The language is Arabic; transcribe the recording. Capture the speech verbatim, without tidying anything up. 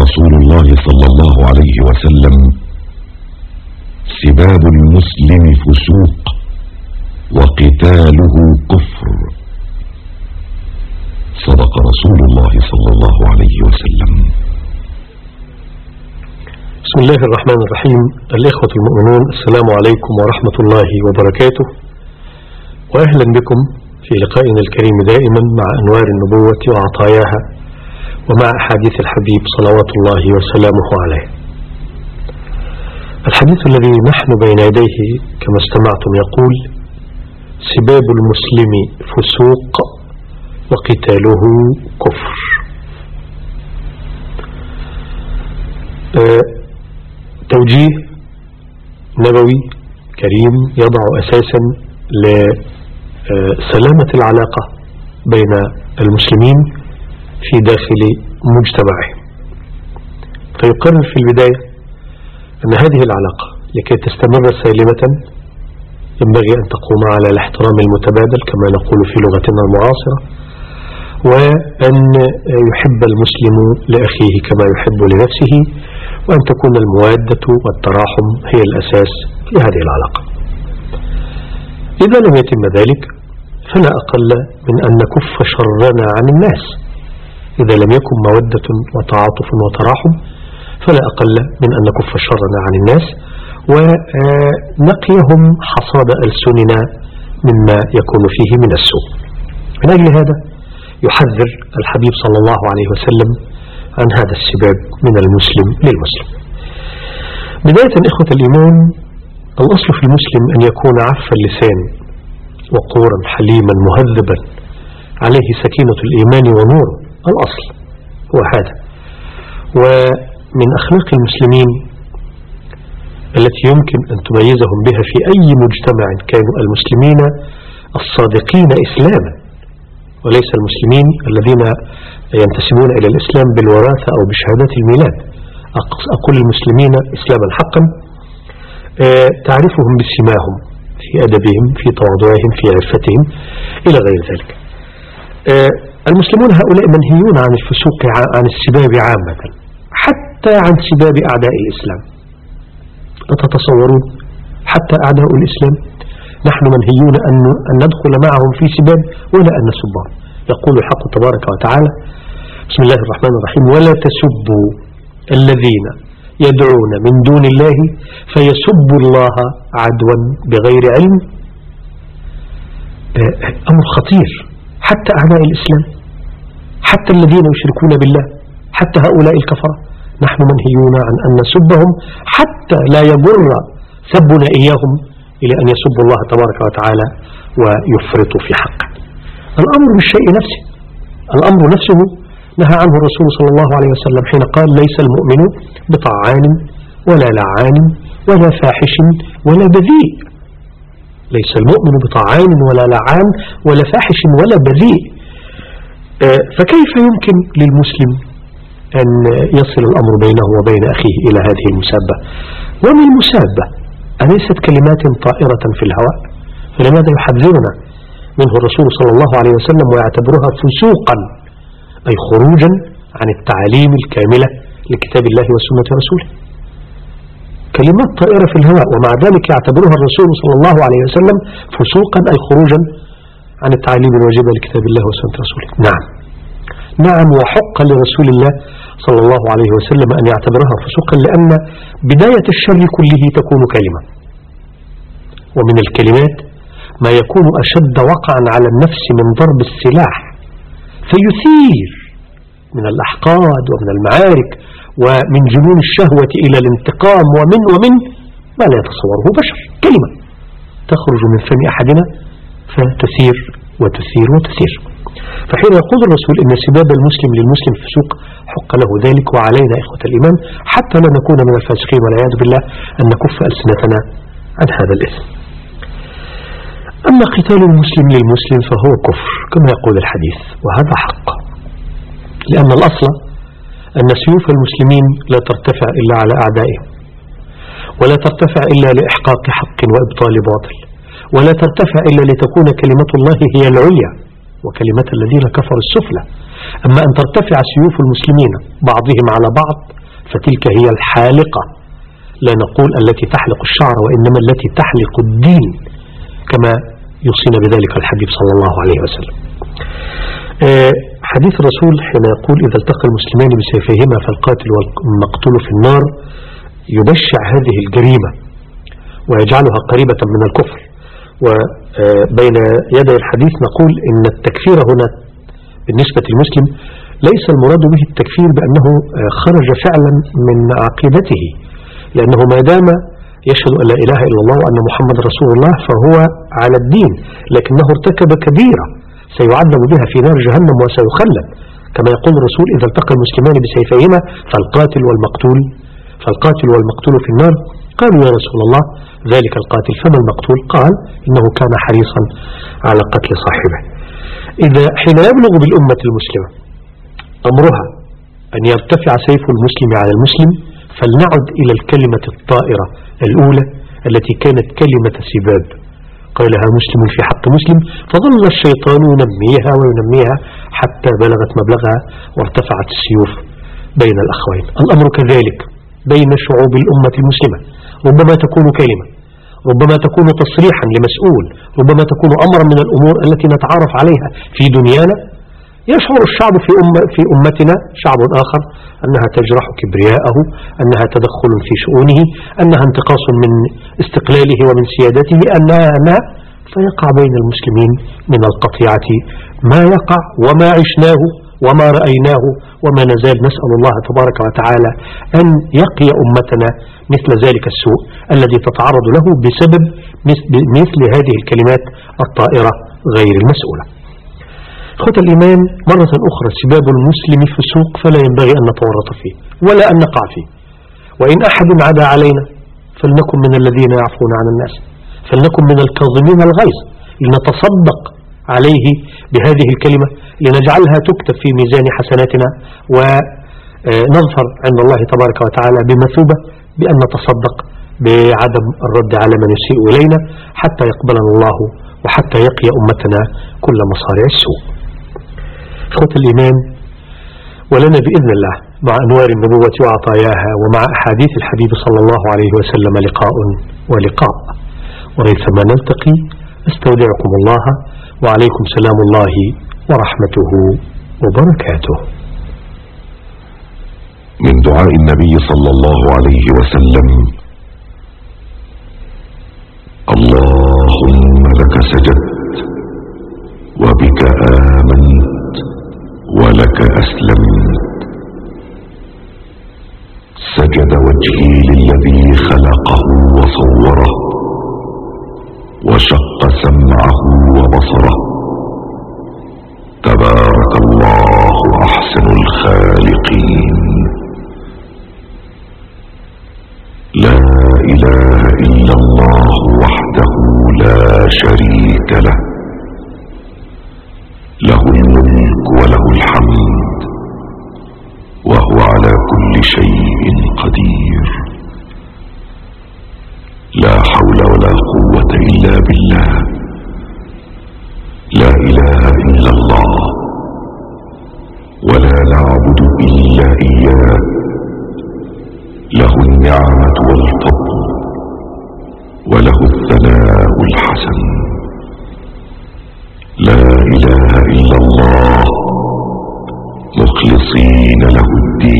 رسول الله صلى الله عليه وسلم: سباب المسلم فسوق وقتاله كفر. صدق رسول الله صلى الله عليه وسلم. بسم الله الرحمن الرحيم. الإخوة المؤمنون، السلام عليكم ورحمة الله وبركاته، وأهلا بكم في لقائنا الكريم دائما مع أنوار النبوة وعطاياها ومع أحاديث الحبيب صلوات الله وسلامه عليه. الحديث الذي نحن بين يديه كما استمعتم يقول: سباب المسلم فسوق وقتاله كفر. أه توجيه نبوي كريم يضع أساسا لسلامة العلاقة بين المسلمين في داخل مجتمعهم، فيقرر في البداية أن هذه العلاقة لكي تستمر سالمة ينبغي أن تقوم على الاحترام المتبادل كما نقول في لغتنا المعاصرة، وأن يحب المسلم لأخيه كما يحب لنفسه، وأن تكون المودة والتراحم هي الأساس لهذه العلاقة. إذا لم يتم ذلك فلا أقل من أن نكف شرنا عن الناس. إذا لم يكن مودة وتعاطف وتراحم فلا أقل من أن نكف شرنا عن الناس ونقيهم حصاد ألسننا مما يكون فيه من السوء. من أجل هذا يحذر الحبيب صلى الله عليه وسلم عن هذا السباب من المسلم للمسلم. بداية إخوة الإيمان، الأصل في المسلم أن يكون عف اللسان وقورا حليما مهذبا عليه سكينة الإيمان ونور. الأصل هو هذا. ومن أخلاق المسلمين التي يمكن أن تميزهم بها في أي مجتمع كانوا المسلمين الصادقين إسلاما، وليس المسلمين الذين ينتسبون إلى الإسلام بالوراثة أو بشهادات الميلاد. أقول المسلمين إسلاما حقا تعرفهم بسماهم في أدبهم، في تواضعهم، في عفتهم إلى غير ذلك. المسلمون هؤلاء منهيون عن الفسوق، عن السباب عامة، حتى عن سباب أعداء الإسلام. أتتصورون حتى أعداء الإسلام نحن منهيون أن ندخل معهم في سباب ولا أن نسبهم. يقول الحق تبارك وتعالى: بسم الله الرحمن الرحيم: ولا تسبوا الذين يدعون من دون الله فيسبوا الله عدوا بغير علم. أمر خطير. حتى أعداء الإسلام، حتى الذين يشركون بالله، حتى هؤلاء الكفرة نحن منهيون عن أن نسبهم، حتى لا يجر سبنا إياهم إلى أن يسبوا الله تبارك وتعالى ويفرطوا في حقه. الأمر بالشيء نفسه، الأمر نفسه نهى عنه الرسول صلى الله عليه وسلم حين قال: ليس المؤمن بطعان ولا لعان ولا فاحش ولا بذيء. ليس المؤمن بطعان ولا لعان ولا فاحش ولا بذيء. فكيف يمكن للمسلم أن يصل الأمر بينه وبين أخيه إلى هذه المسابة؟ وما المسابة؟ أليست كلمات طائرة في الهواء؟ فلماذا يحذرنا منه الرسول صلى الله عليه وسلم ويعتبرها فسوقا، أي خروجا عن التعاليم الكاملة لكتاب الله وسنة رسوله؟ كلمات طائرة في الهواء، ومع ذلك يعتبرها الرسول صلى الله عليه وسلم فسوقا، أي خروجا عن التعاليم الواجبة لكتاب الله وسنة رسوله. نعم نعم وحق لرسول الله صلى الله عليه وسلم أن يعتبرها فسوقا، لأن بداية الشر كله تكون كلمة، ومن الكلمات ما يكون أشد وقعا على النفس من ضرب السلاح، فيثير من الأحقاد ومن المعارك ومن جنون الشهوة إلى الانتقام ومن ومن ما لا يتصوره بشر. كلمة تخرج من فم أحدنا فتثير وتثير وتثير. فحين يقول الرسول إن سباب المسلم للمسلم فسوق، حق له ذلك، وعلينا إخوة الإيمان حتى لا نكون من الفاسقين والعياذ بالله أن نكف ألسنتنا عن هذا الإثم. أما قتال المسلم للمسلم فهو كفر كما يقول الحديث، وهذا حق، لأن الأصل أن سيوف المسلمين لا ترتفع إلا على أعدائهم، ولا ترتفع إلا لإحقاق حق وإبطال باطل، ولا ترتفع إلا لتكون كلمة الله هي العليا وكلمة الذين كفروا السفلى. أما أن ترتفع سيوف المسلمين بعضهم على بعض فتلك هي الحالقة، لا نقول التي تحلق الشعر وإنما التي تحلق الدين، كما يوصينا بذلك الحبيب صلى الله عليه وسلم. حديث الرسول حين يقول إذا التقى المسلمان بسيفيهما فالقاتل والمقتول في النار يبشع هذه الجريمة ويجعلها قريبة من الكفر. وبين يدي الحديث نقول إن التكفير هنا بالنسبة للمسلم ليس المراد به التكفير بأنه خرج فعلا من عقيدته، لأنه ما دام يشهد أن لا إله إلا الله وأن محمد رسول الله فهو على الدين، لكنه ارتكب كبيرة سيعذب بها في نار جهنم وسيخلد، كما يقول الرسول إذا التقى المسلمان بسيفيهما فالقاتل والمقتول فالقاتل والمقتول في النار. قالوا يا رسول الله ذلك القاتل فما المقتول؟ قال إنه كان حريصا على قتل صاحبه. إذا حين يبلغ بالأمة المسلمة أمرها أن يرتفع سيف المسلم على المسلم فلنعد إلى الكلمة الطائرة الأولى التي كانت كلمة سباب قالها مسلم في حق مسلم، فظل الشيطان ينميها وينميها حتى بلغت مبلغها وارتفعت السيوف بين الأخوين. الأمر كذلك بين شعوب الأمة المسلمة، ربما تكون كلمة، ربما تكون تصريحا لمسؤول، ربما تكون أمرا من الأمور التي نتعرف عليها في دنيانا. يشعر الشعب في, أم في أمتنا شعب آخر أنها تجرح كبرياءه، أنها تدخل في شؤونه، أنها انتقاص من استقلاله ومن سيادته، أنها, أنها فيقع بين المسلمين من القطيعة ما يقع وما عشناه وما رأيناه وما نزال. نسأل الله تبارك وتعالى أن يقي أمتنا مثل ذلك السوء الذي تتعرض له بسبب مثل هذه الكلمات الطائرة غير المسؤولة. إخوة الإيمان، مرة أخرى سباب المسلم فسوق فلا ينبغي أن نتورط فيه ولا أن نقع فيه، وإن أحد عدا علينا فلنكن من الذين يعفون عن الناس، فلنكن من الكاظمين الغيظ، لنتصدق عليه بهذه الكلمة لنجعلها تكتب في ميزان حسناتنا ونظفر عند الله تبارك وتعالى بمثوبة بأن نتصدق بعدم الرد على من يسيء إلينا حتى يقبلنا الله وحتى يقي أمتنا كل مصارع السوء. إخوة الإيمان، ولنا بإذن الله مع أنوار النبوة وعطاياها ومع أحاديث الحبيب صلى الله عليه وسلم لقاء ولقاء، وريثما نلتقي استودعكم الله وعليكم سلام الله ورحمته وبركاته. من دعاء النبي صلى الله عليه وسلم: اللهم لك سجدت وبك آمنت ولك أسلمت، سجد وجهي للذي خلقه وصوره وشق سمعه وبصره، تبارك الله أحسن الخالقين، لا إله إلا الله وحده لا شريك له، له الملك وله الحمد وهو على كل شيء قدير، لا حول ولا قوة إلا بالله، لا إله إلا الله ولا نعبد إلا إياه، له النعمة والفضل وله الثناء الحسن، لا إله إلا الله مخلصين له الدين.